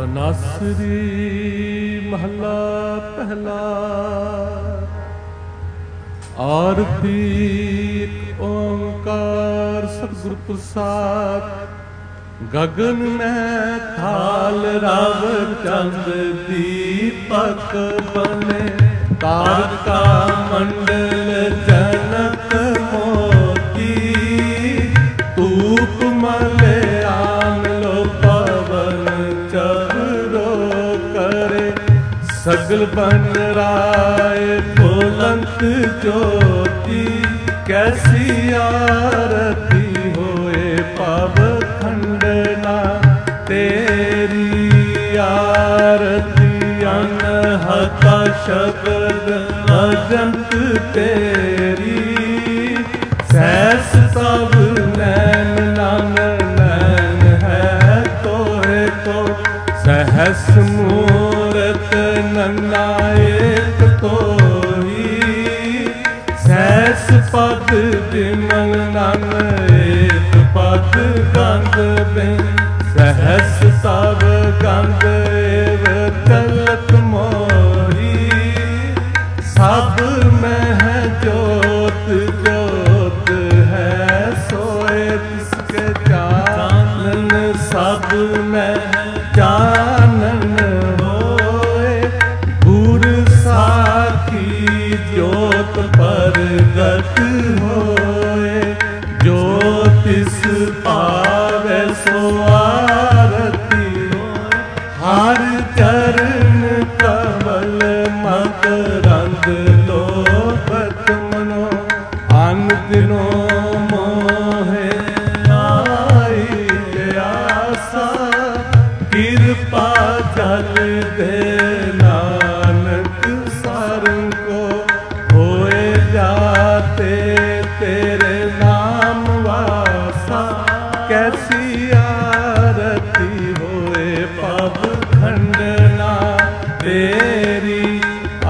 ਤਨਾਸਰੀ ਮਹੱਲਾ ਪਹਿਲਾ। ਆਰਤੀ ਇੱਕ ਓਂਕਾਰ ਸਤਿਗੁਰ ਪ੍ਰਸਾਦ। ਗਗਨ ਮੈਂ ਥਾਲ ਰਵ ਚੰਦ ਦੀਪਕ ਬਨੇ। ਤਾਰਕਾ ਮੰਡਲ ਜਨਕ ਮੋਤੀ। ਧੂਪ ਮਲਿਆਨ ਲੋ ਪਵਨ ਚਬਰੋ ਕਰੇ। ਸਗਲ ਬਨ ਰਾਏ ਫੁਲੰਤ ਜੋਤੀ। ਕੈਸੀ ਆਰਤੀ ਹੋਏ ਪਵ ਖੰਡਨਾ। ਤੇਰੀ ਆਰਤੀ ਅਨਹਤਾ ਸ਼ਬਦ ਅਜੰਤ ਤੇਰੀ। ਸਹਿਸ ਤਬ ਨੈਨ ਨਨ ਨੈਨ ਹੈ ਤੋਏ ਤੋ। ਸਹਿਸ ਮੂਰਤ ਨੰਨਾ ਏਕ ਤੋਈ। ਸਹਿਸ ਪਦ ਬਿਮਲ ਨਨ ਏਕ ਪਦ ਗੰਗ ਬਿਨ। ਸਹਿਸ ਤਬ ਗੰਗ ਏਵ ਚਲਤ ਮੋਹੀ। ਸਭ ਮਹਿ ਜੋਤ ਜੋਤ ਹੈ ਸੋਏ ਤਿਸਕੇ ਚਾਨਨ। ਸਭ ਮਹਿ ਚਾਨਨ ਹੋਏ। ਗੁਰ ਸਾਖੀ ਜੋਤ ਪ੍ਰਗਟ ਹੋਏ। ਜੋ ਤਿਸ ਪਾਵੈ ਸੋ ਆਰਤੀ ਹੋਏ। ਹਰ ਚਰਨ ਕਮਲ ਮਕਰੰਦ ਲੋਭਤ ਮਨੋ। ਅਨ ਦਿਨੋ ਮੋਹਿ ਆਈ ਪਿਆਸਾ। ਕਿਰਪਾ ਜਲ ਦੇ ਨਾਨਕ ਸਾਰੰ ਕੋ। ਹੋਏ ਜਾਤੇ ਤੇਰੇ ਨਾਮ ਵਾਸਾ। ਕੈਸੀ ਆਰਤੀ ਹੋਏ ਪਵ ਖੰਡਨਾ। ਤੇਰੀ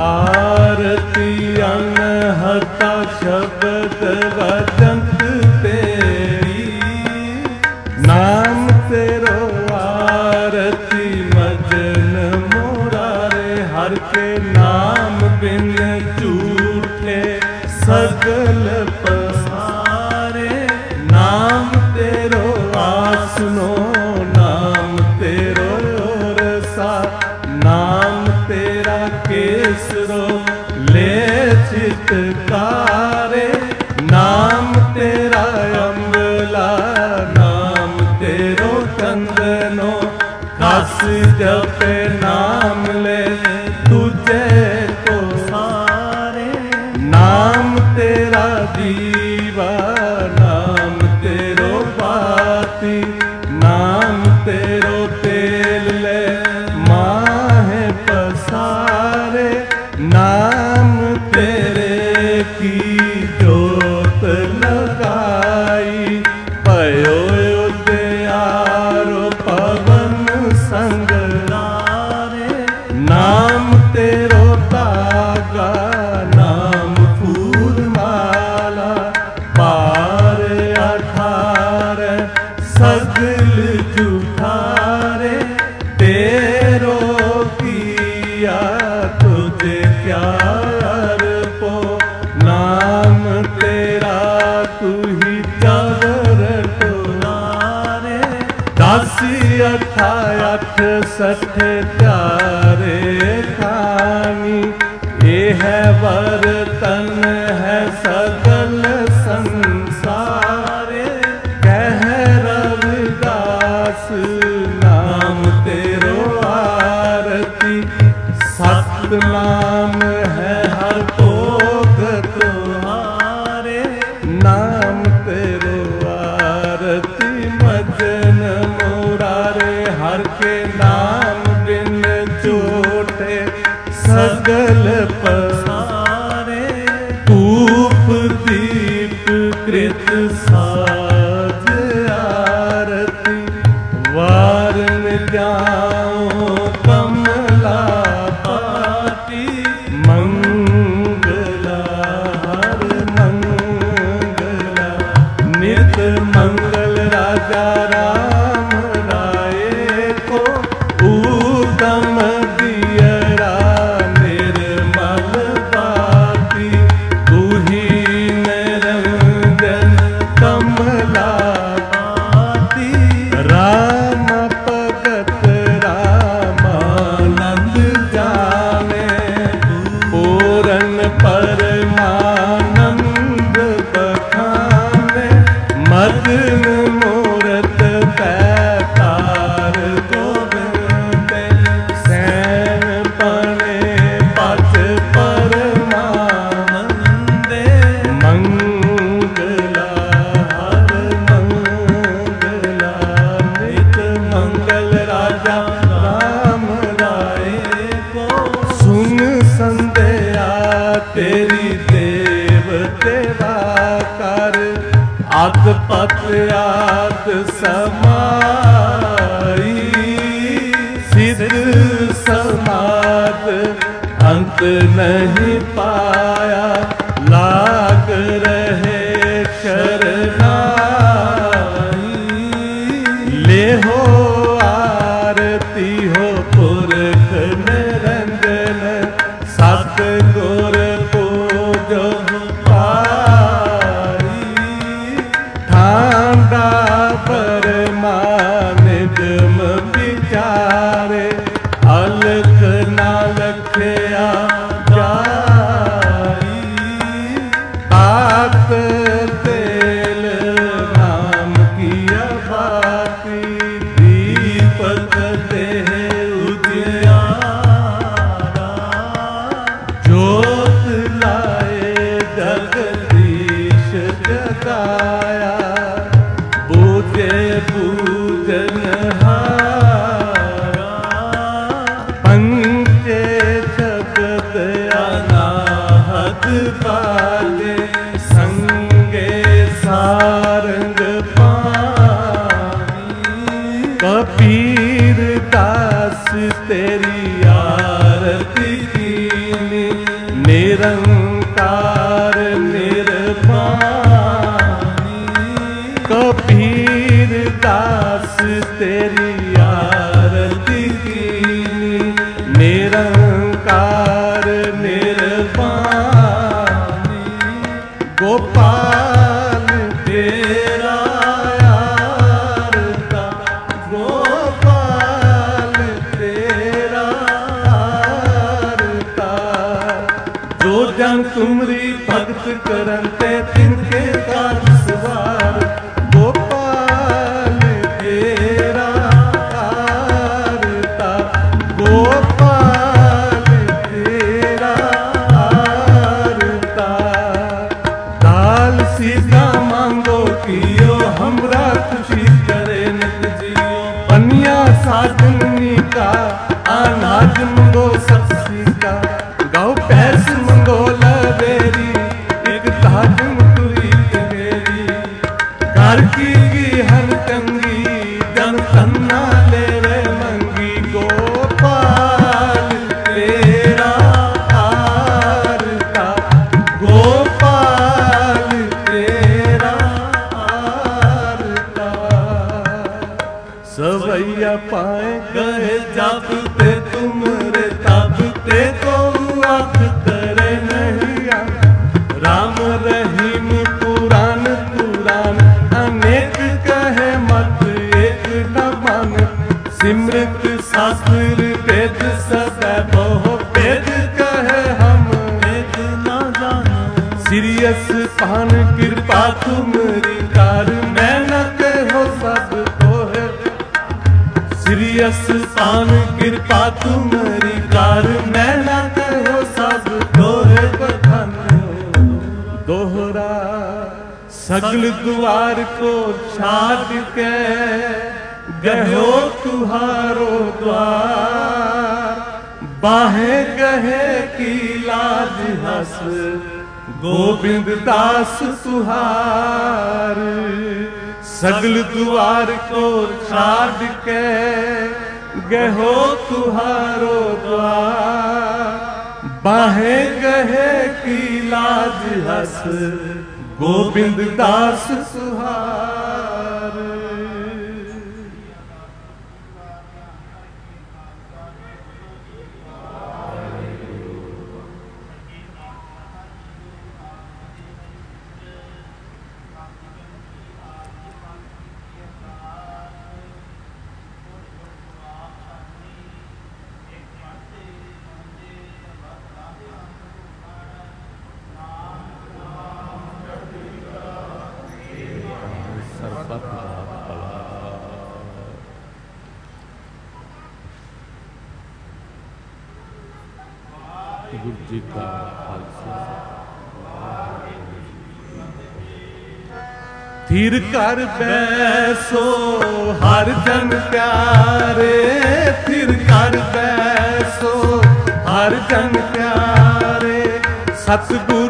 ਆਰਤੀ ਅਨਹਤਾ ਸ਼ਬਦ ਵਜੰਤ ਤੇਰੀ। ਨਾਮ ਤੇਰੋ ਆਰਤੀ ਮਜਨ ਮੁਰਾਰੇ। ਹਰ ਕੇ ਨਾਮ ਬਿਨ ਝੂਠੇ ਸਗਲ ਪਸਾਰੇ। ਨਾਮ ਤੇਰੋ ਆਸਨੋ ਨਾਮ ਤੇਰੋ ਰਸਾ। ਨਾਮ ਤੇਰਾ ਕੇਸਰੋ ਲੈ ਚਿਤਕਾਰੇ। ਨਾਮ ਤੇਰਾ ਅੰਬਲਾ ਨਾਮ ਤੇਰੋ ਚੰਦਨੋ। ਕਸ ਜਪੇ ਨਾਮ ਲੈ ਤੁਝੇ ਕੋ ਸਾਰੇ। ਨਾਮ ਤੇਰਾ ਜੀਵਾ ਨਾਮ ਤੇਰੋ ਬਾਤੀ। ਨਾਮ ਤੇਰੋ ਤੇਲ ਲੈ ਮਾਹੇ ਪਸਾਰੇ। ਨਾਮ ਤੇਰੇ ਕੀ ਜੋਤ ਲਗਾਈ। ਭਇਓ ਉਦਿਆਰੋ ਪਵਨ ਸੰਗ ਲਾਰੇ। ਨਾਮ ਤੇਰੋ ਤਾਗਾ ਨਾਮ ਫੂਲ ਮਾਲਾ। ਪਾਰ ਅਠਾਰ ਸਗਲ ਜੁਠਾਰੇ। ਤੇਰੋ ਕੀਆ ਤੁਝੇ ਕਿਆ ਅਰਪੋ। ਨਾਮ ਤੇਰਾ ਤੁਹੀ ਚਵਰ ਟੁਨਾਰੇ। 10 ਅਠਾ 68 ਧਿਆਰੇ ਖਾਨੀ। ਇਹ ਹੈ ਵਰਤਨ ਹੈ ਸਗਲ ਸੰਸਾਰੇ। ਕਹਿ ਰਵਿਦਾਸ ਨਾਮ ਤੇਰੋ ਆਰਤੀ। ਸਤਿਨਾਮ ਹੈ ਹਰ ਭੋਗ ਤੁਮਾਰੇ। ਨਾਮ ਤੇਰੋ ਆਰਤੀ ਮਜਨ ਮੁਰਾਰੇ। ਹਰ ਕੇ ਨਾਮ ਬਿਨ ਝੂਠੇ ਸਗਲ ਪਸਾਰੇ। ਧੂਪ ਦੀਪ ਕ੍ਰਿਤ ਸਾਜ ਆਰਤੀ। ਵਾਰਨ ਜਾਉ ਕਮਲਾ ਪਾਤੀ। ਮੰਗਲਾ ਹਰ ਮੰਗਲਾ। ਨਿਤ ਮੰਗਲ ਰਾਜਾ ਰਾਮ ਰਾਏ ਕੋ। तेरा कर आद पत आद समाई सिद्ध समाद अंत नहीं पाया लाग रहे शरणाई ले हो आरती हो पुरख निरंजन सतगुर पूजो पाई ठांडा परमानिगम विचारे अलख ना लखया जाई तात तेल नाम की बाती दीपक देह उजियारा जोत लाए जगदीश जगाया बूझे पूजनहारा पंचे शब्द अनाहत पाले संगे सारंग पानी कबीर दास तेरी आरती कीनी निरंकार निर्वाणी कबीर दास तेरी आरती कीनी निरंकार निर्वाणी गोपाल तेरा आरता गोपाल तेरा आरता जो जन तुमरी भगत करते तिनके काज सवार गोपाल तेरा आरता गोपाल तेरा आरता दाल सीधा मांगो कियो हमरा खुशी करे नित जियो पनिया साधनी का अनाज मंगो सब्जी का गाँव पैस मंगो लवेरी एक ताजम तुरी मेरी घर की हर तंगी जन तन्ना ले रे मंगी गोपाल तेरा आरता गोपाल तेरा आरता सवैया पाए गए जापते तुमरे तापते को आँख करे नहीं राम रहीम पुराण पुराण अनेक कहे मत एक न मान सिमृत शास्त्र वेद सदा बहु वेद कहे हम वेद न जानो सीरियस पान कृपा तुमरी कार मैं न कहो सब को है सीरियस पान कृपा तुमरी कार मैं न कहो सब को है बखान दोहरा सगल द्वार को छाड़ के गयो तुहारो द्वार बाहें गहे की लाज हस गोविंद दास तुहार सगल द्वार को छाड़ के गहो तुहारो द्वार बाहें गहे की लाज हस गोविंद दास तुहार गुरु जी का खालसा। थिर कर बैसो हर जन प्यारे, थिर कर बैसो हर जन प्यारे, सतगुर तू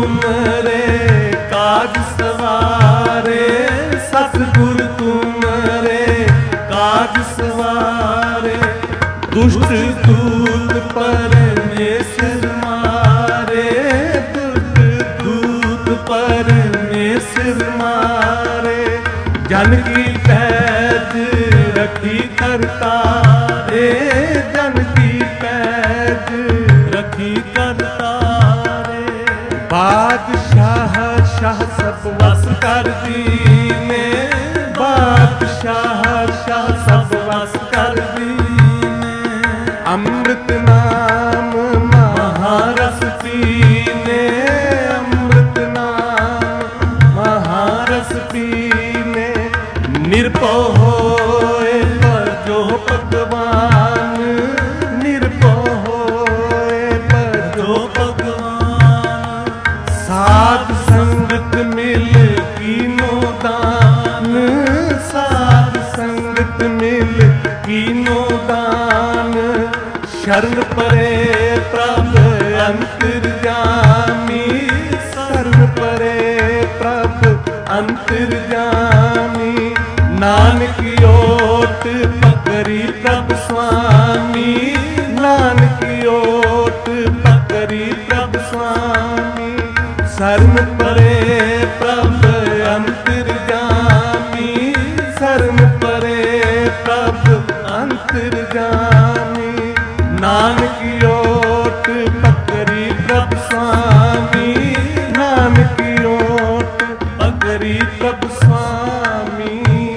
तुमरे काज सवारे, सतगुर तुमरे काज सवारे। दुष्ट दूत परमेश्वर मारे, दुष्ट दूत परमेश्वर मारे। जन की पैज रखी करता रे, जन की पैज रखी करता रे। बादशाह शाह सब वस कर दीने, बादशाह शाह सब वस कर दीने। अमृत नाम महारस पीने, अमृत नाम महारस पीने। निरपो होए पर जो भगवान, निरपो होए पर जो भगवान। साध संगत मिल कीनो दान, साध संगत मिल कीनो दान। शरण परे प्रभ अंतर्यामी, शरण परे प्रभ अंतर्यामी। नानक ओट पकड़ी प्रभ स्वामी, नानक ओट पकड़ी प्रभ स्वामी। शरण परे प्रभ अंतर्यामी, शरण परे प्रभ अंतर्यामी। नानक ओट पकड़ी प्रभ स्वामी, नानक ओट पकड़ी प्रभ स्वामी।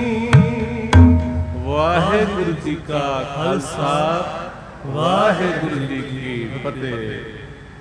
वाहेगुरु जी का खालसा, वाहेगुरु जी की फतेह।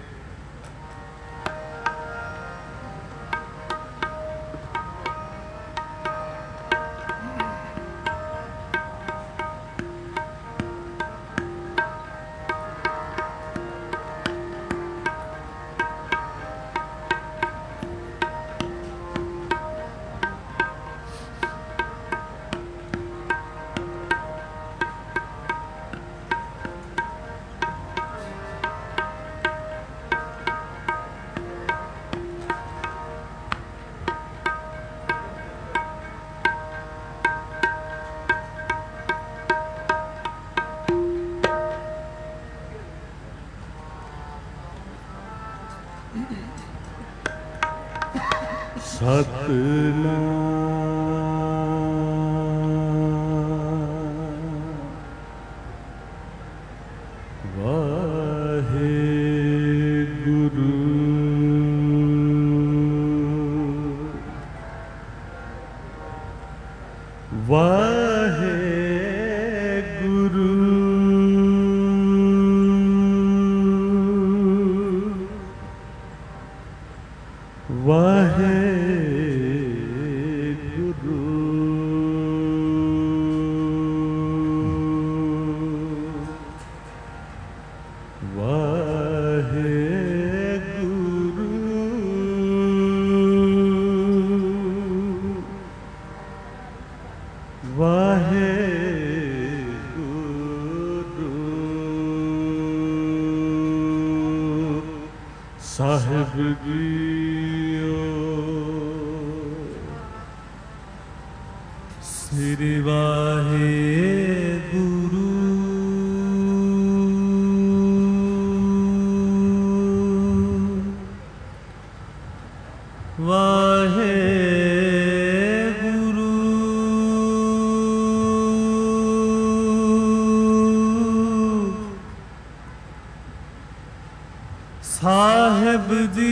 साहेब जी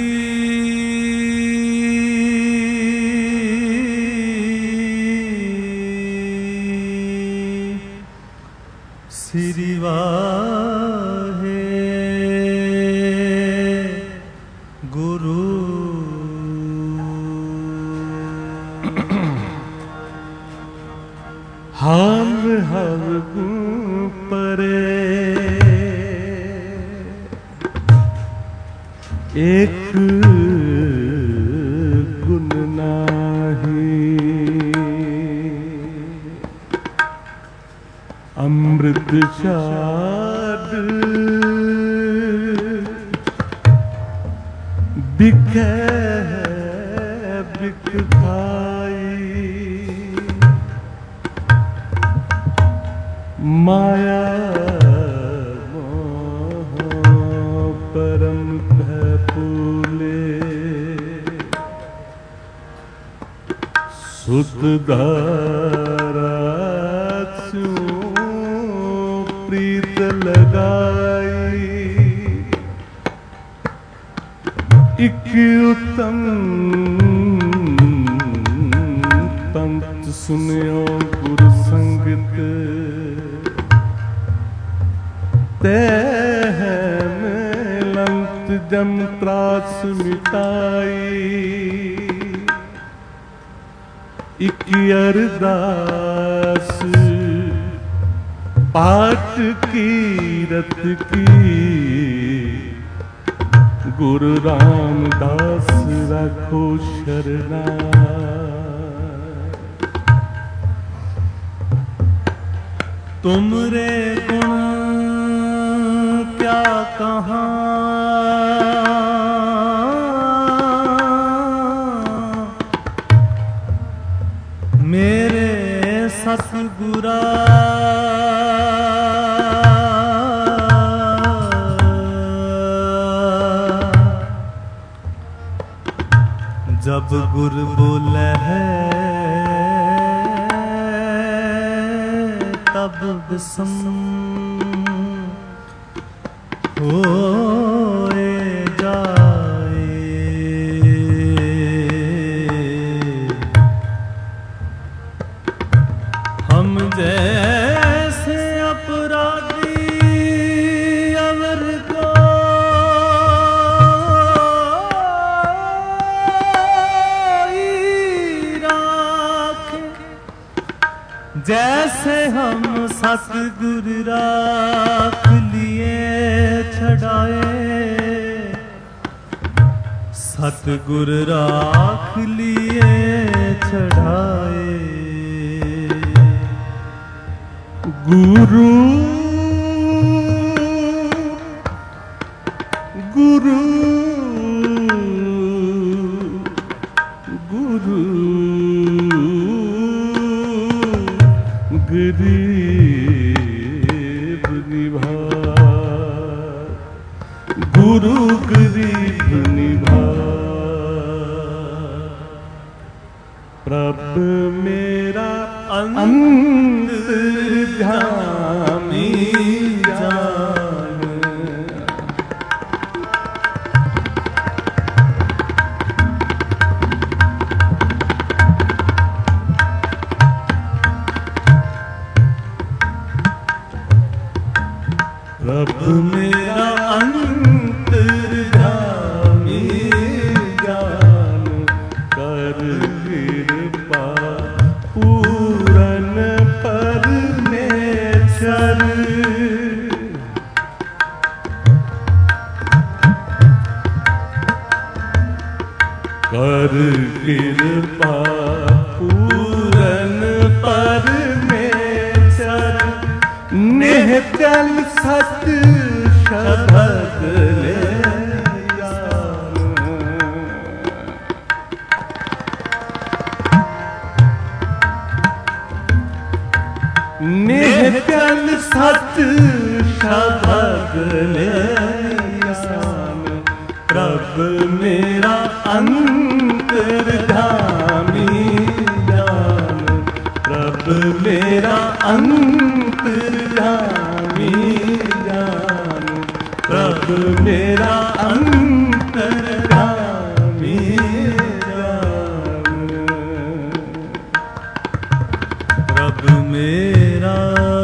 श्री वाहे गुरु हम हर परे एक गुण नाही अमृत शाद बिखै खाई माया मोह परम भय फूले सुत धारा प्रीत लगाई इक उत्तम पंत सुनियो गुरु संगत तह मिलंत जम त्रास मिटाई इक अरदास पाठ कीरत की गुरु रामदास रखो शरणा तुमरे गुण क्या कहाँ मेरे सतगुरा जब गुर बोले है तब बिसम होए जाए हम जैसे अपराधी अवर को जैसे हम सतगुर राख लिए छड़ाए सतगुर राख लिए छड़ाए गुरु गुरु गुरु गरीब निभाए गुरु गरीब निभाए प्रभ मेरा अंतर्यामी जान प्रभ मेरा अंतर्यामी जान कर कृपा पूरन परमेश्वर कर कृपा पूरन परमेश्वर नेह चल सत शब्द ले नेह चल सत शब्द ले प्रभ मेरा अंतर्यामी जान प्रभ मेरा अंतर्यामी जान प्रभ मेरा अंतर्यामी जान प्रभ मेरा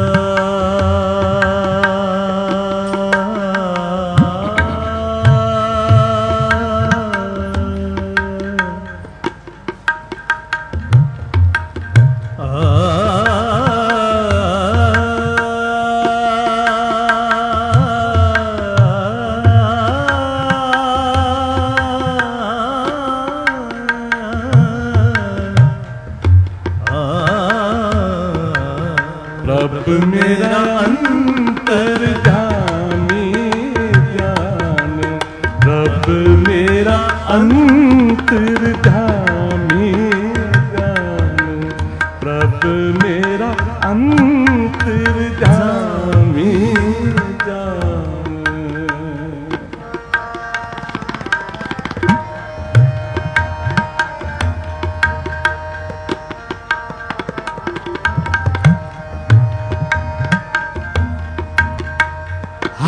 प्रभ मेरा अंतर्यामी जान प्रभ मेरा अंतर्यामी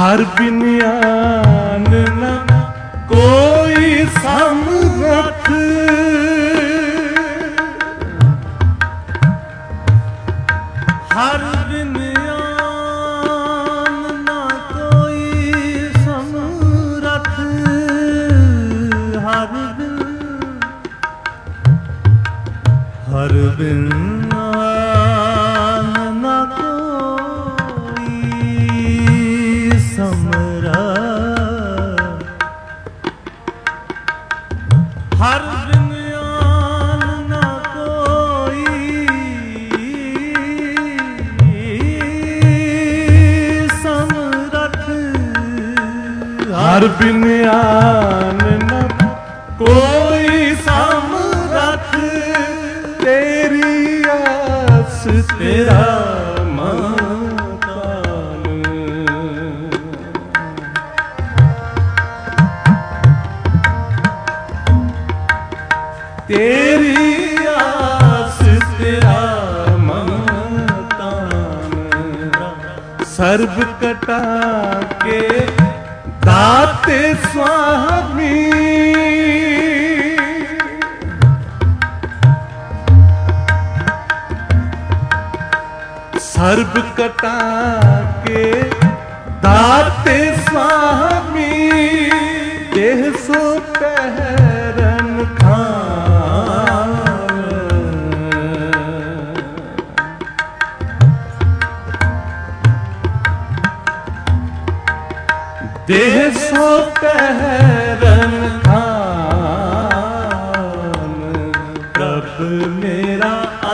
हर बिन्यान न कोई समरथ, हर बिन्यान न कोई समरथ, हर बिन्यान न कोई समरथ, हर बिन्यान न कोई समरथ, हर बिन्यान न कोई समरथ, तेरी आस तेरा मकान, तेरी आस तेरा मकान, सर्व कटा के दाते स्वामी, सर्व कटा के दाते स्वामी, देह सो पहरन खान, देह सो पहरन खान, प्रभु मेरा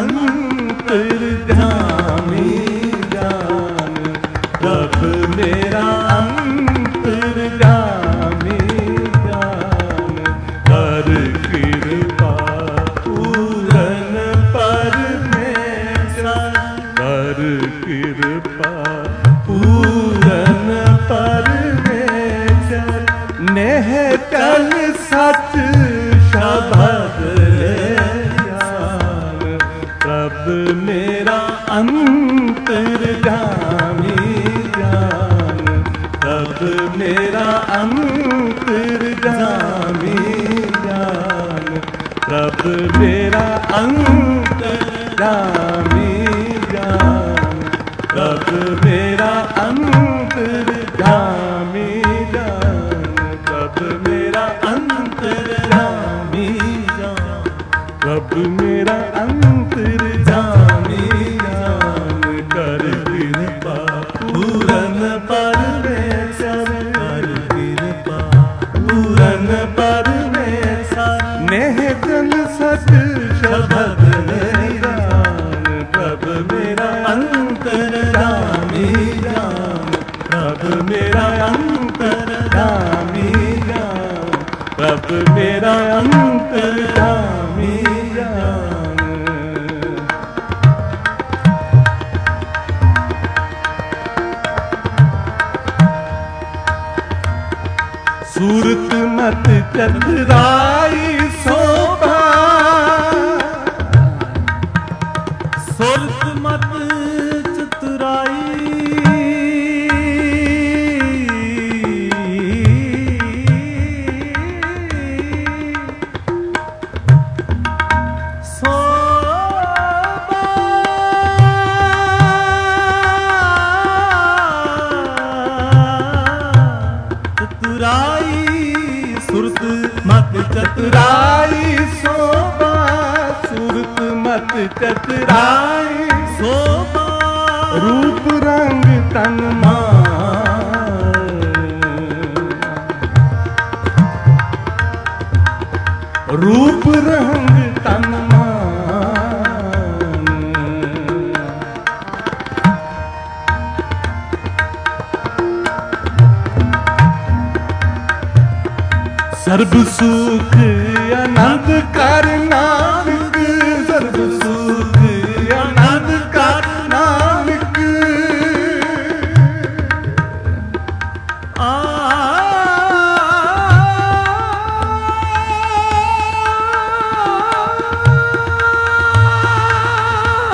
अंतर्यामी जान, प्रभु मेरा अंतर्यामी जान, कर कृपा पूरन परमेश्वर, कर कृपा पूरन परमेश्वर, नेह कल सच शब्द जान, प्रभु मेरा अंतर्यामी जान, प्रभु मेरा अंतर्यामी जान, प्रभु मेरा अंतर्यामी जान, प्रभु मेरा अंतर्यामी जान, प्रभु मेरा अंतर्यामी जान, प्रभु मेरा अंतर्यामी जान, कर कृपा पूरन परमेश्वर, कर कृपा पूरन परमेश्वर, नेह जन सच शब्द जान, प्रभु मेरा अंतर्यामी जान, प्रभु मेरा अंतर्यामी जान, प्रभु मेरा अंतर्यामी जान। सूरत मत चतुराई शोभा, सुरत मत चतुराई, सुरत मत चतुराई शोभा, सूरत मत चतुराई शोभा, रूप रंग तन मान, रूप रंग तन मान, सर्ब सुख आनंद कर नानक, सर्ब सुख आनंद कर नानक,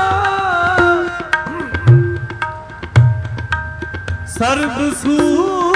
सर्ब सुख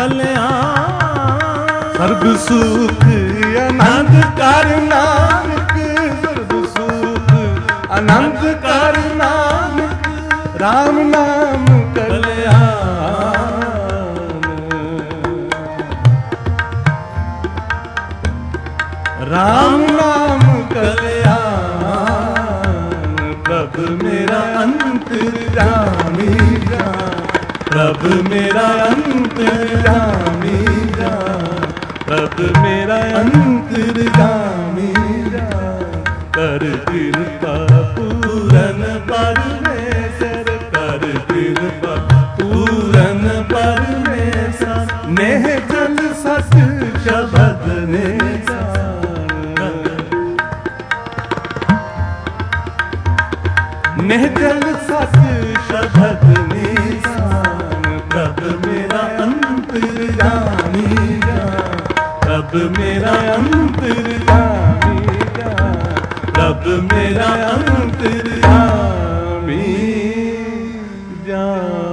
कल्याण सर्ब सुख आनंद कर नानक सर्ब सुख आनंद कर नानक राम नाम कल्याण राम नाम कल्याण प्रभु मेरा अंतर्यामी जान प्रभु मेरा अंतर्यामी जान प्रभु मेरा अंतर्यामी जान कर कृपा पूरन परमेश्वर कर कृपा पूरन परमेश्वर नेह जल सत शब्द ने नेह जल सत शब्द निशान प्रभु मेरा अंतर्यामी जान प्रभु मेरा अंतर्यामी जान प्रभु मेरा अंतर्यामी जान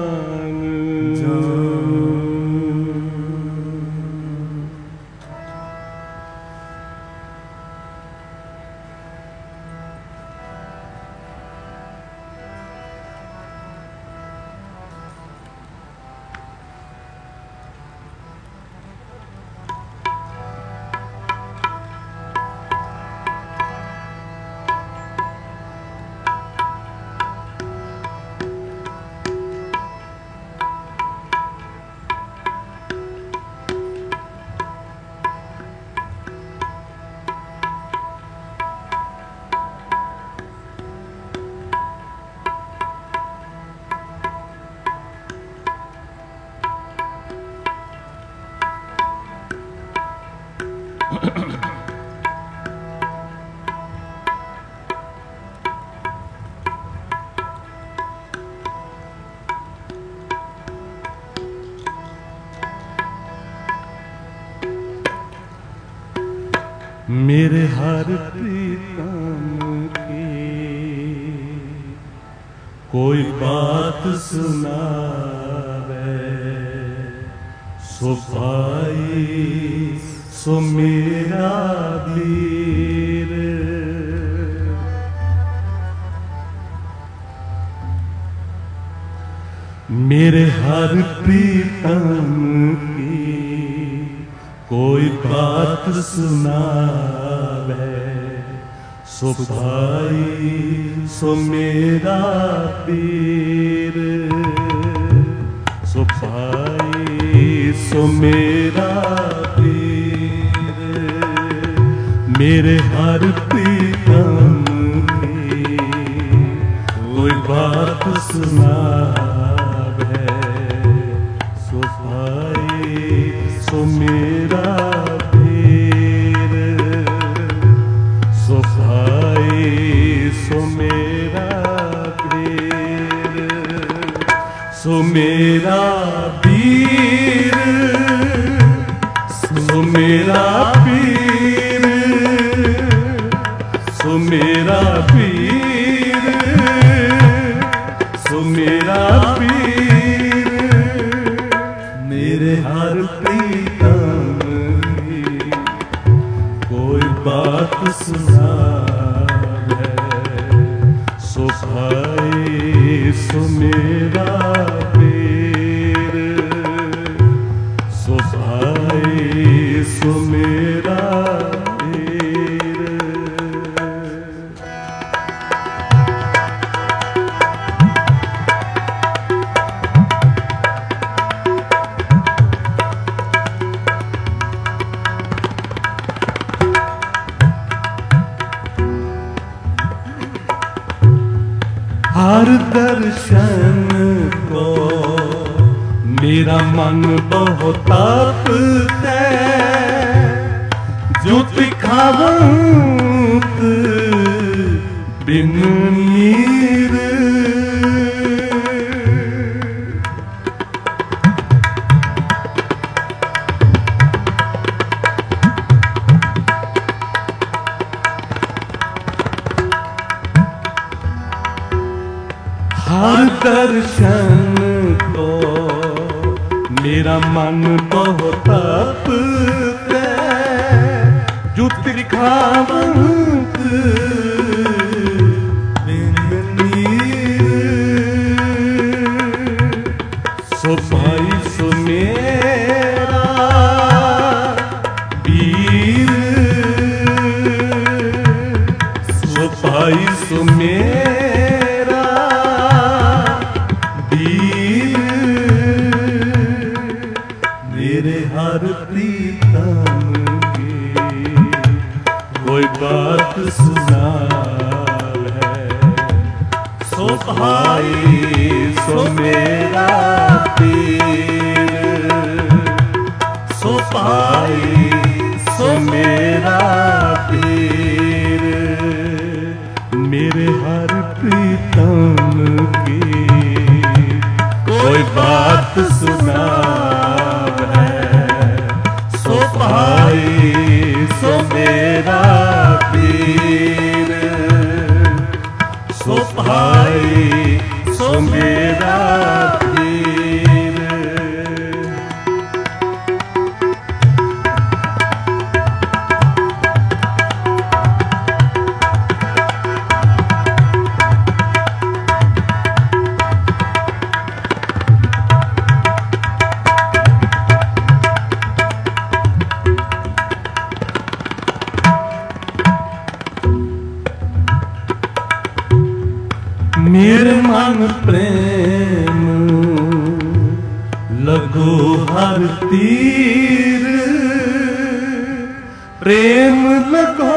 मेरे हर प्रीतम की कोई बात सुनावे सो भाई सो मेरा वीर मेरे हर प्रीतम की कोई बात सुनावे सो भाई सो मेरा पीर सो भाई सो मेरा पीर मेरे हर प्रीतम की कोई बात सुनावे सो भाई सो मेरा पीर सो भाई सो मेरा पीर सो मेरा पीर सो मेरा पीर सो मेरा पीर सो मेरा पीर मेरे हर प्रीतम की कोई बात सुनावे सो भाई सो मेरा पीर सो भाई सो मेरा पीर हर दर्शन को मेरा मन बहुत तपता जो दिखावंत बिन नीर हर दर्शन को मेरा मन बहुत तपते जो त्रिखावंत सो भाई सो मेरा वीर, सो भाई सो मेरा वीर, मेरे हर प्रीतम की कोई बात सुना है। सो भाई सो मेरा पीर, सो भाई सो मेरा पीर, मेरे हर प्रीतम की कोई बात सुना है। सो भाई सो मेरा पीर, सो भाई सो मेरा पीर। मेरे मन प्रेम लगो हर तीर, प्रेम लगो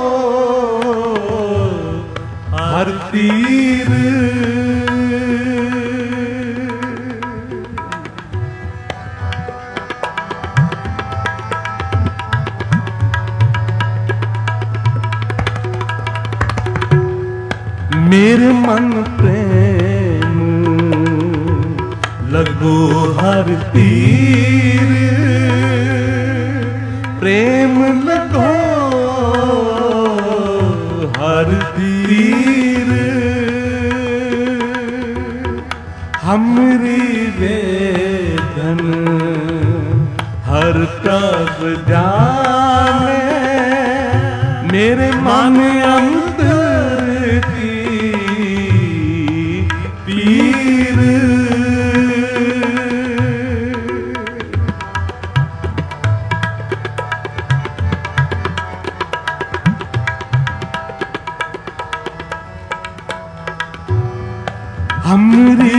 हर तीर, मेरे मन प्रेम लगो हर तीर, प्रेम लगो हर तीर, हमरी वेदन हर कब जाने, मेरे मन अंतर की पीर, हमरी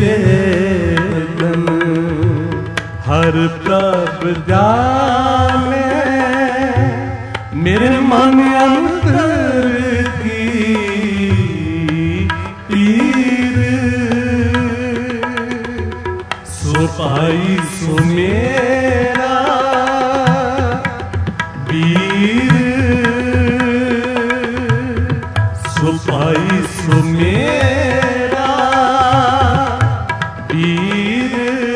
वेदन हर कब जाने, मेरे मन अंतर की पीर, सो भाई सो मेरा वीर, सो भाई सो मेरा वीर,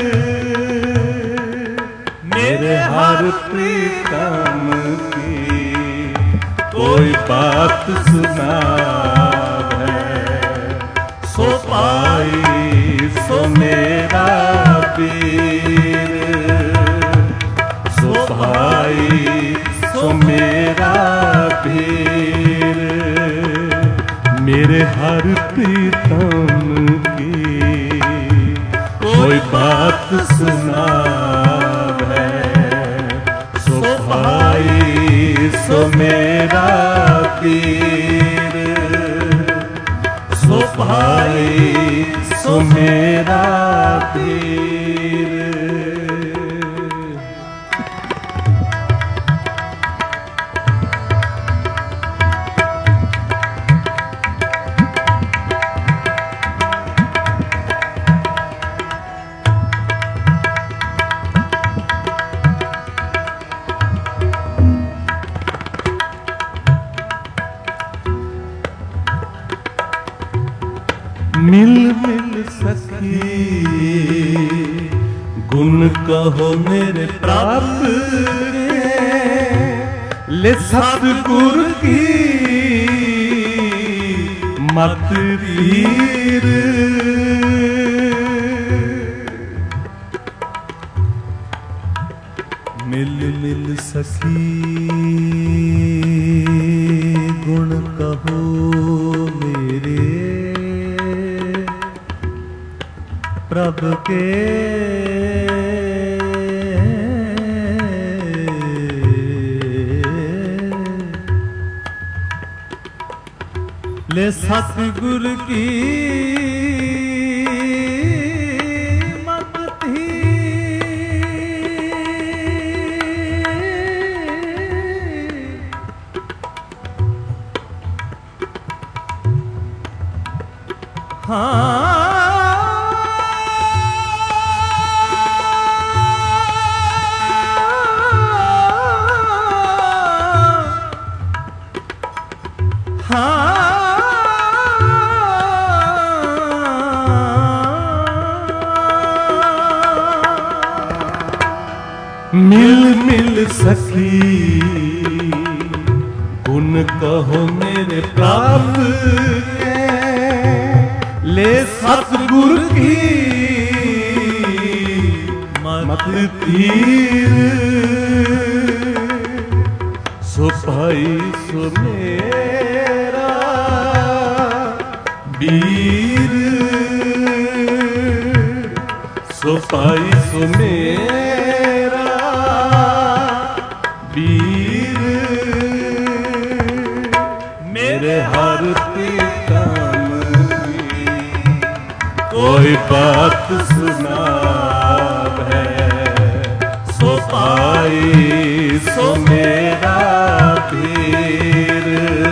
मेरे हर प्रीतम की कोई बात सुना है। सो भाई सो मेरा पीर, सो भाई सो मेरा पीर, मेरे हर प्रीतम की कोई बात सुना है। सो भाई सो मेरा पीर, सो भाई सो मेरा पीर। मिल मिल सखी गुण कहो मेरे प्राप्त ले सतगुर की मत तीर। मिल मिल सखी गुण कहो मेरे प्रभु के ले सतगुर की मत थी मिल मिल सखी गुण कहो मेरे प्राप्त के ले सतगुर की मत तीर सो भाई सो मेरा वीर सो भाई सो मेरा वीर मेरे हर काम की कोई बात सुना है सो पाई सो मेरा वीर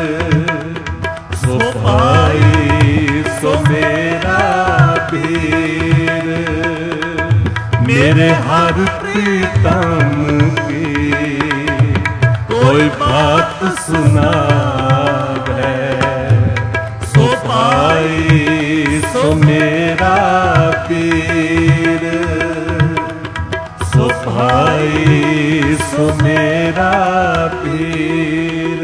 सो पाई सो मेरा वीर मेरे हर प्रीतम की कोई बात सुना है सो पाई सो मेरा पीर सो पाई सो मेरा पीर।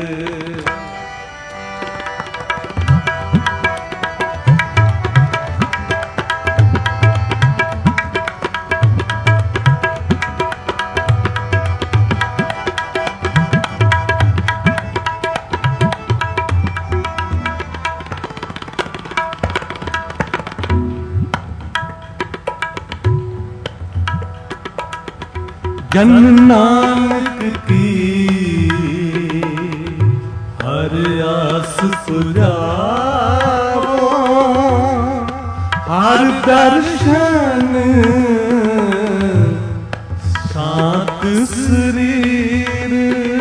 जन नानक की हर आस पुरावो हर दर्शन शांत शरीर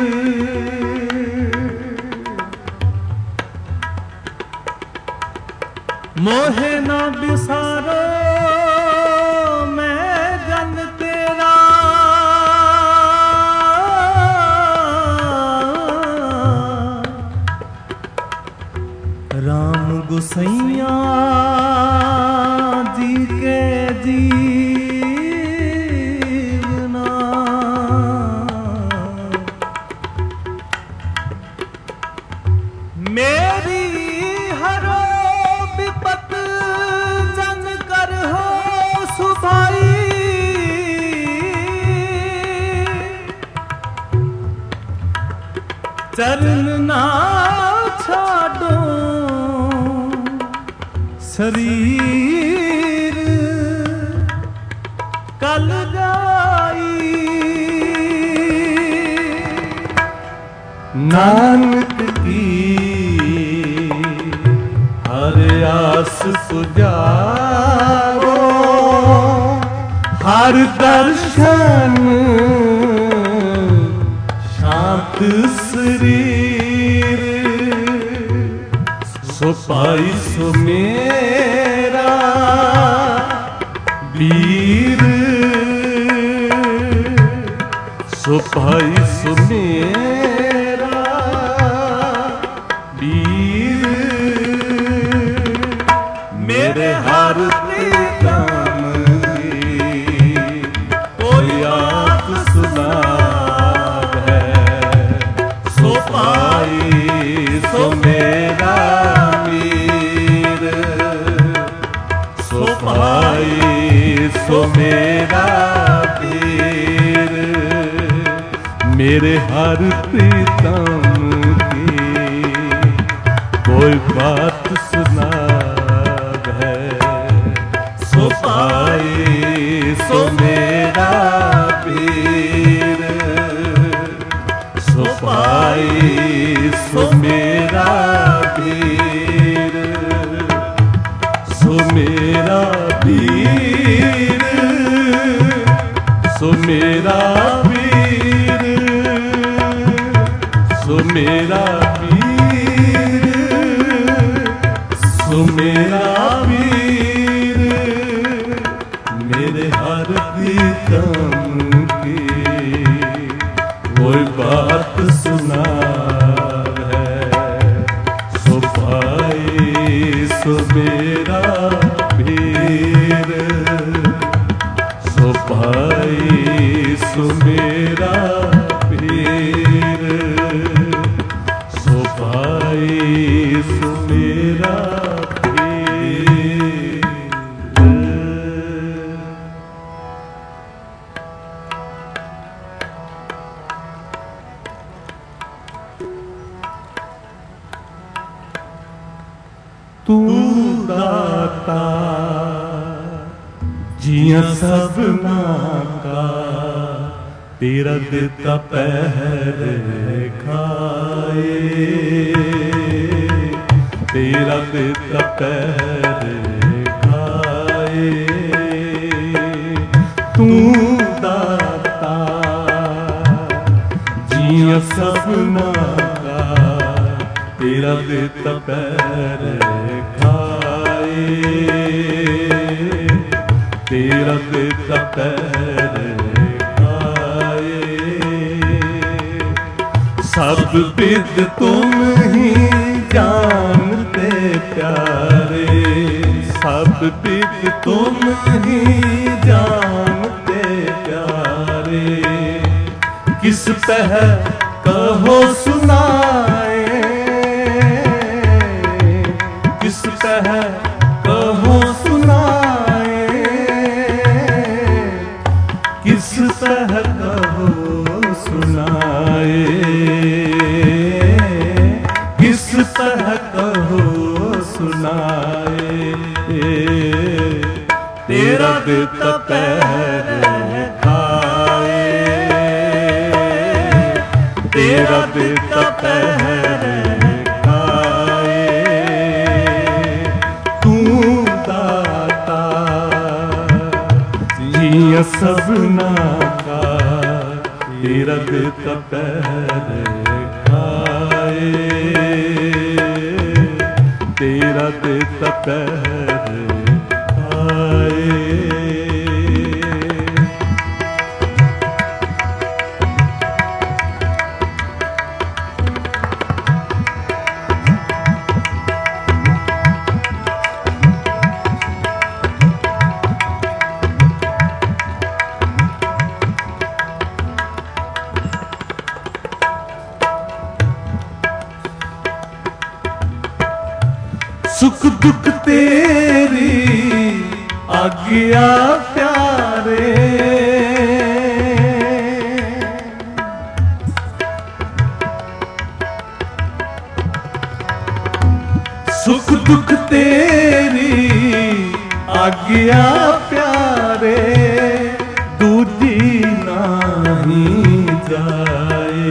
मोहे ना बिसारो मैं जन तेरा राम गोसैया जी के जीवना मेरी हरो विपत जन कर हो सुभाई चरण ना छाड़ो शरीर कल जाई नानक की हर आस पुजारो हर दर्शन शांत शरीर सो पाई सो मेरा वीर सो पाई सो मेरा वीर मेरे हर काम की कोई आप सुना है सो पाई सो मेरा वीर सो पाई सो मेरा वीर मेरे हर प्रीतम की कोई बात सुना है। सो पाए सो मेरा पीर, सो पाए सो मेरा पीर, सो मेरा पीर, सो मेरा पीर, सो मेरा पीर, सो मेरा पीर, मेरे हर प्रीतम की कोई बात सुना है। सो पाए सो मेरा पीर, सो पाए सो मेरा पीर, सो पाए सो मेरा पीर। तू दाता जियां सबना का, तेरा दिता पहर खाए, तेरा दिता पहर खाए। तू दाता जियां सबना का, तेरा दिता पहर खाए, तेरा दिता पहर खाए। सब बिद तुम ही जानते प्यारे, सब बिद तुम ही जानते प्यारे। किस पहर कहो सुनाए, किस पहर कहो सुनाए, किस पहर कहो सुनाए, किस पहर कहो सुनाए। तेरा दिता पहर खाए, तेरा दिता पहर खाए। तू दाता जियां सबना का, तेरा दिता पहर खाए, तेरा दिता पहर खाए। सुख दुख तेरी आज्ञा प्यारे, सुख दुख तेरी आज्ञा प्यारे। दूजी नहीं जाए,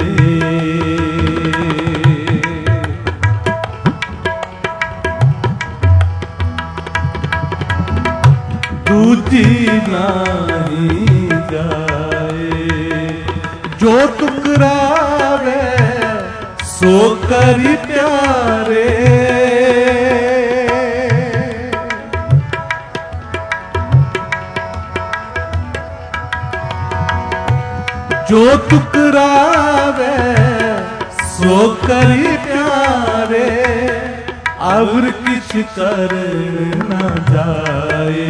दूजी नहीं जाए। जो टुकरावे सो करी प्यारे, जो टुकरावे सो करी प्यारे। और किछ कर न जाए,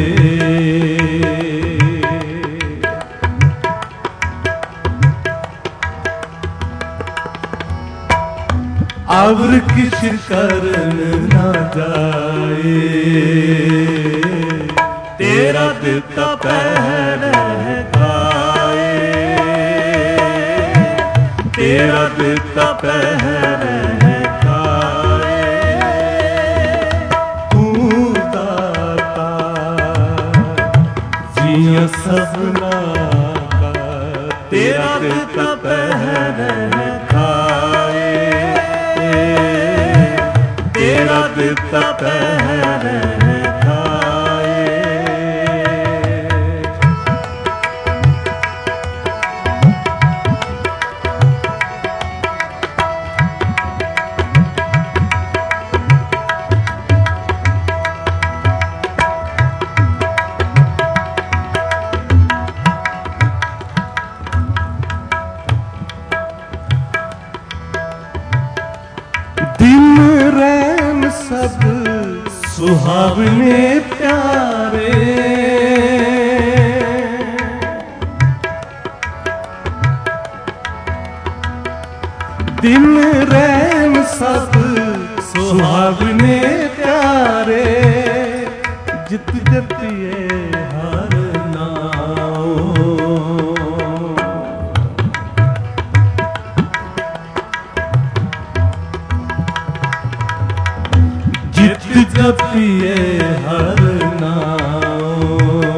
और किछ कर न जाए। तेरा दिता पहर खाए, तेरा दिता पहरे खाए। तू दाता जिया सबना का, तेरा दिता पहरे खाए। तेरा दिता पहरे सब सुहावने प्यारे। दिन रैन सब सुहावने प्यारे। जित जतिए हर नाओ, जित जपिए हर नाओ।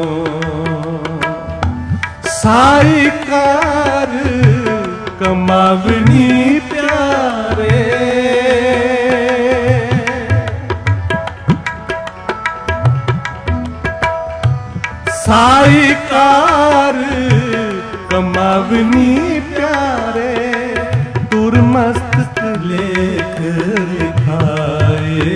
साईकार कमावनी प्यारे। साईकार कमावनी प्यारे। दुर्मस्तक लेख लिखाए।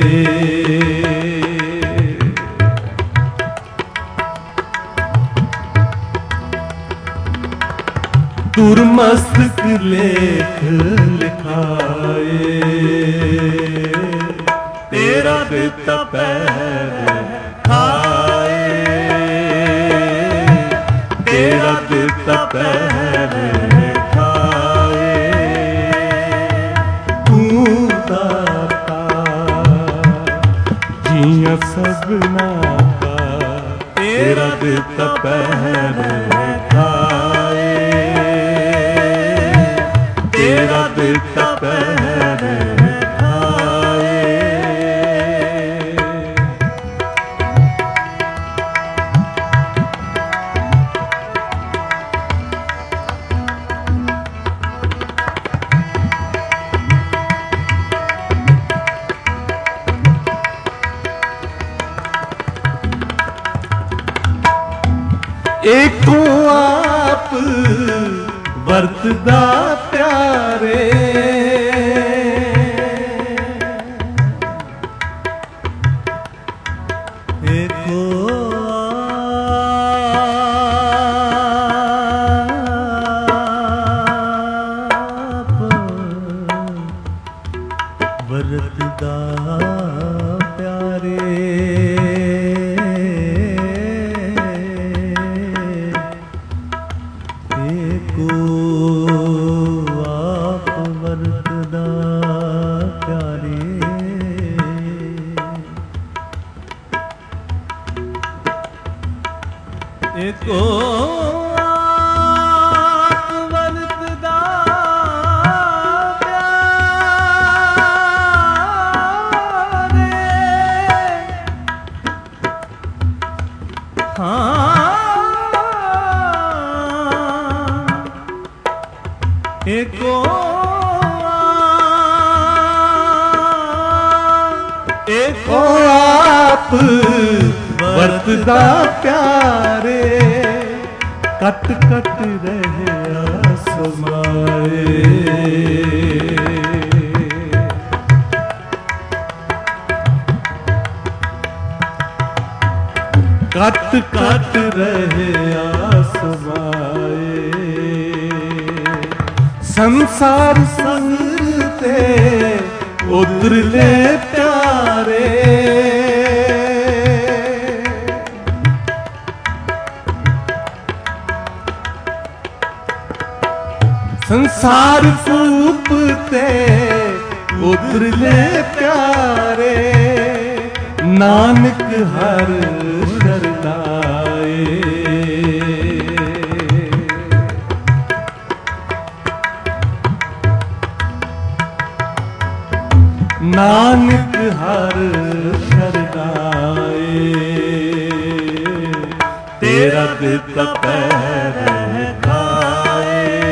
दुर्मस्तक लेख लिखाए। तेरा दिता पहरे खाए। तेरा दिता पहरे खाए। तू दाता जिया सबना का, तेरा दिता पहरे खाए। तेरा दिता पहरे खाए। एको आप वरतदा प्यारे। एको आप वरतदा प्यारे। एको आप वरतदा प्यारे। एको आप वरतदा प्यारे। एको एको आप वरतदा प्यारे। कट कट रहे आसमाए। कट कट रहे आसमाए। संसार संगते उतरले प्यारे। संसार फूपते उतरले प्यारे। नानक हर शरणाए। नानक हर शरणाए। तेरा दिता पैर खाए,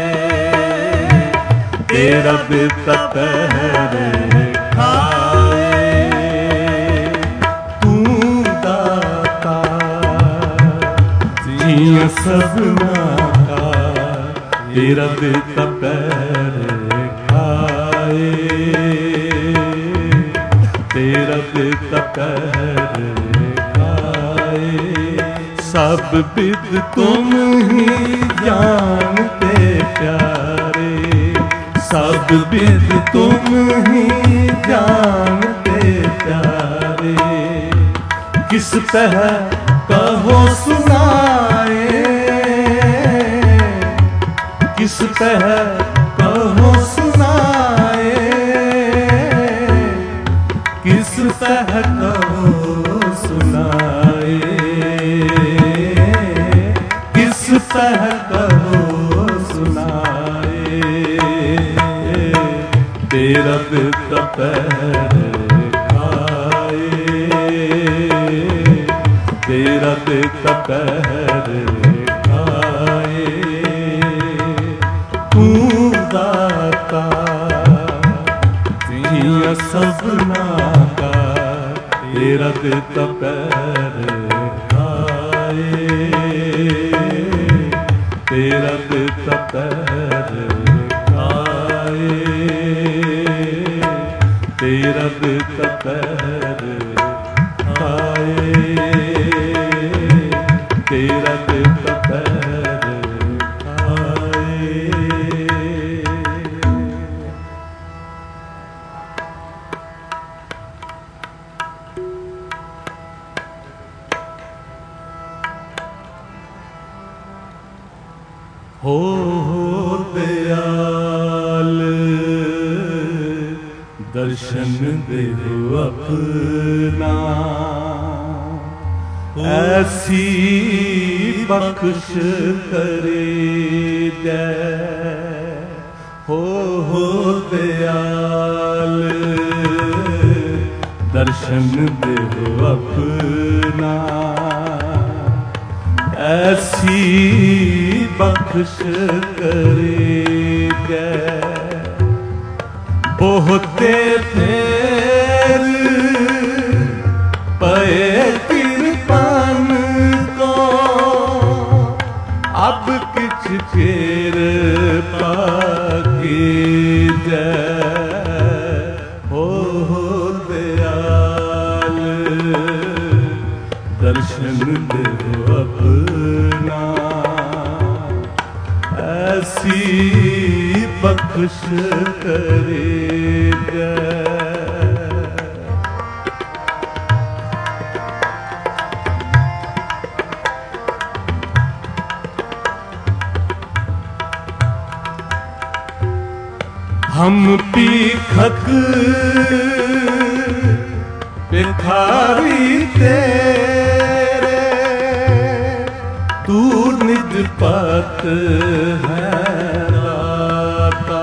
तेरा दिता पैर खाए। तू दाता जिया सबना का, तेरा दिता पैर खाए, तेरा दिता पैर खाए। सब बिद तुम ही जानते प्यारे, सब बिद तुम ही जानते प्यारे। किस पह कहो सुनाए, किस पह कहो सुनाए, किस पह कहो सुनाए, किस पह कहो सुनाए। तेरा दिता पैर खाए, तेरा दिता पैर खाए। तू दाता जिया सबना का, तेरा दिता पैर खाए, तेरा दिता पैर खाए, तेरा दिता पैर खाए, तेरा दिता पैर खाए। हो दयाल दर्शन देव अपना, ऐसी बख्श करे जय। हो दयाल दर्शन देव अपना, ऐसी बख्श करे जय। बहुते फेर पए कृपन को, अब किछ फेर पाके जय। हो दयाल दर्शन देव अपना, ऐसी बख्श करे जय। हम पीखक भिखारी तेरे, तू निज पत है दाता।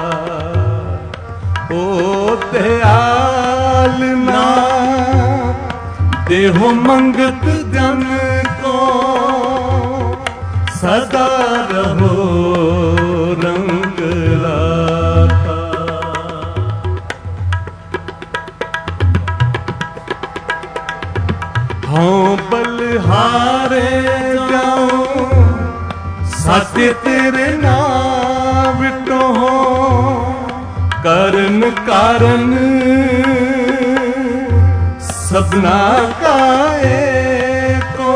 ओ दयाल ना देहो मंगत जन को, सदा रहो रंग लाता। हाँ बलिहारे जाऊं सत्य तेरे नाम विटो, करन कारण सबना काए को,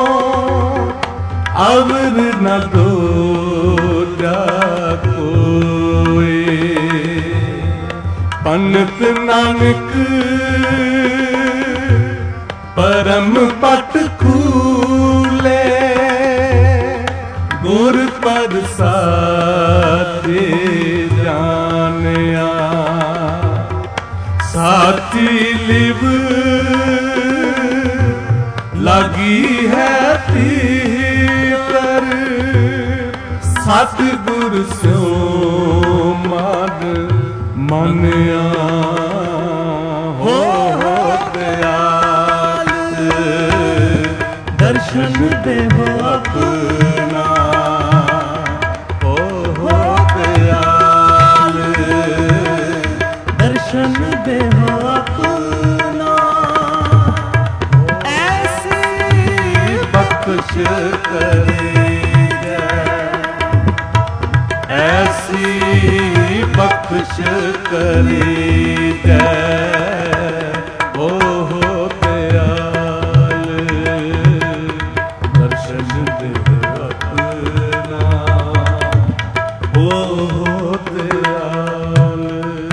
अवर न दो कोई। पंडित नानक परम पट खूले, गुर प्रसादे जानिया। साची लिव लगी है पीतर, सतगुर स्यो मन मानिया। अपना ओहो दयाल दर्शन दे हो अपना ऐसी बख्श करेगा ऐसी बख्श करेगा ओहो दयाल दर्शन दे अपना ओहो दयाल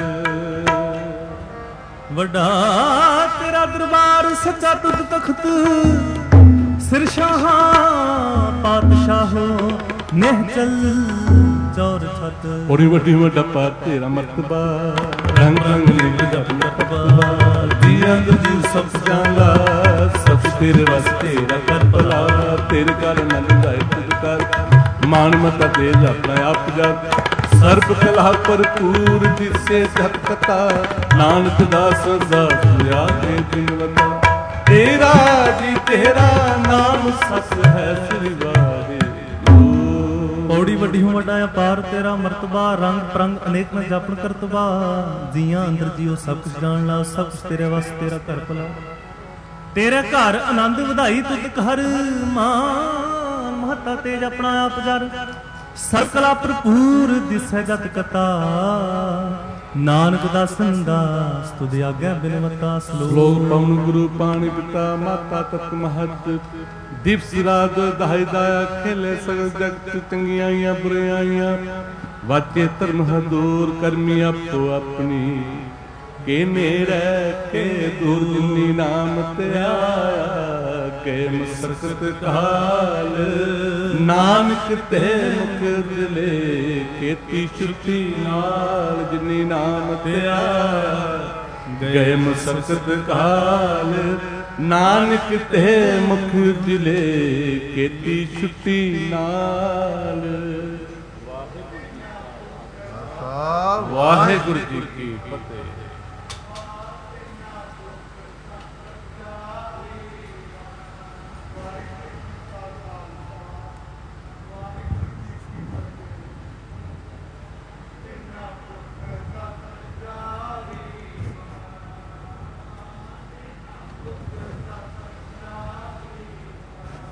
ਵੱਡਾ ਤੇਰਾ ਦਰਬਾਰ ਸੱਚਾ ਤੁਧ ਤਖਤ ਸਿਰ ਸ਼ਾਹਾਂ ਪਾਤਸ਼ਾਹੋ ਨਿਹਚਲ ਚੌਰ ਛਤ ਬੜੀ ਵੱਡੀ ਵੱਡਾ ਪਾ ਤੇਰਾ ਮਰਤਬਾ ਰੰਗ ਰੰਗ ਲਿਖ ਜਪਨਾ ਪਤਵਾ ਜੀਆਂ ਜੀ ਸਭ ਜਾਣਦਾ ਸਭ ਤੇਰੇ ਵਾਸਤੇ ਤੇਰਾ ਕਰ ਭਲਾ ਤੇਰੇ ਕਰ ਨੰਦ ਜਾਏ ਤੁਧ ਕਰ ਮਾਨ ਮਤਾ ਦੇ ਆਪਣਾ ਆਪ ਜਾ ਸਰਬ ਕਲਾ ਭਰਪੂਰ ਜਿਸੇ ਜਤ ਕਤਾ ਨਾਨਕ ਦਾਸ ਸਦਾ ਸੁਆ ਦੇ ਦਿਨਵਤਾ ਤੇਰਾ ਜੀ ਤੇਰਾ ਨਾਮ ਸਸ ਹੈ ਸ੍ਰੀ ਵਾਹਿਗੁਰੂ ਪੌੜੀ ਵੱਡੀ ਹੋ ਵੱਡਾ ਅਪਾਰ ਤੇਰਾ ਮਰਤਬਾ ਰੰਗ ਪ੍ਰੰਗ ਅਨੇਕ ਨ ਜਾਪਣ ਕਰਤਬਾ ਜੀਆਂ ਅੰਦਰ ਜੀਓ ਸਭ ਕੁਝ ਜਾਣ ਲਾ ਸਭ ਕੁਝ ਤੇਰੇ ਵਾਸਤੇ ਤੇਰਾ ਘਰ ਭਲਾ ਤੇਰੇ ਘਰ ਆਨੰਦ ਵਧਾਈ ਤੁਧ ਘਰ ਮਾਨ ਮਹਤਾ ਤੇਜ ਆਪਣਾ ਆਪ ਜਰ ਸਰਕਲਾ ਭਰਪੂਰ ਦਿਸੈ ਜਤ ਕਤਾ ਨਾਨਕ ਦਾਸਨ ਦਾਸ ਤੁਧ ਆਗਿਆ ਬਿਨਵਤਾ ਸ਼ਲੋਕ ਪਵਨ ਗੁਰੂ ਪਾਣੀ ਪਿਤਾ ਮਾਤਾ ਤਤ ਮਹਤ ਦਿਵਸ ਰਾਤ ਦਹਾਈ ਦਾਇਆ ਖੇਲੇ ਸਗਲ ਜਗਤ ਚੰਗੀਆਂ ਆਈਆਂ ਬੁਰੀਆਂ ਆਈਆਂ ਵਾਚੇ ਧਰਮ ਹਦੂਰ ਕਰਮੀ ਆਪੋ ਆਪਣੀ ਕੇ ਮੇਰੇ ਕੇ ਦੂਰ ਜਿਨੀ ਨਾਮ ਤੇ ਆਇਆ ਕੇ ਮਸਕਤ ਕਾਲ ਨਾਨਕ ਤੇ ਮੁਖ ਦਿਲੇ ਕੀਤੀ ਸ਼ੁੱਤੀ ਨਾਲ ਜਿਨੀ ਨਾਮ ਤੇ ਆਇਆ ਗਏ ਮਸਕਤ ਕਾਲ ਨਾਨਕ ਤੇ ਮੁਖ ਦਿਲੇ ਕੀਤੀ ਛੁੱਟੀ ਨਾਲ ਵਾਹਿਗੁਰੂ ਜੀ ਕੀ ਫਤਿਹ।